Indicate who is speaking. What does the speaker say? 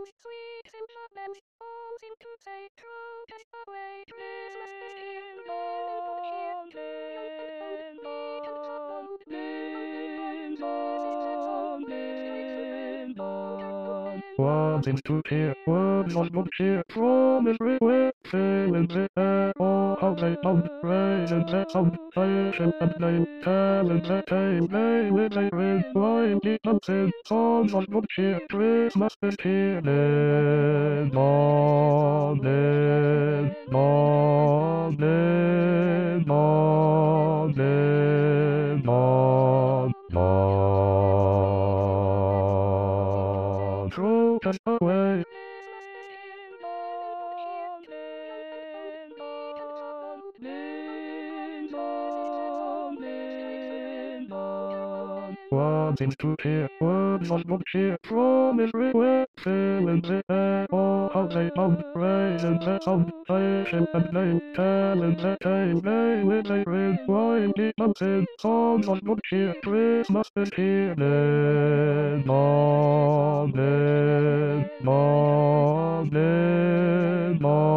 Speaker 1: and sweet implements all seem to say, throw us away, Christmas is here,
Speaker 2: Wanting to hear words of good cheer from everywhere, filling the air. Oh, how they sound, raising their sound, fashion and name, telling their tale. They with a ring, windy something, songs of good cheer. Christmas is here, morning, morning, morning, morning. Throw us away. Wanting to hear words of good cheer from everywhere, filling the air. Oh, how they sound, raising their sound, fashion and name, telling their tale. They with a ring, windy something, songs of good cheer. Christmas is here, morning, morning, morning.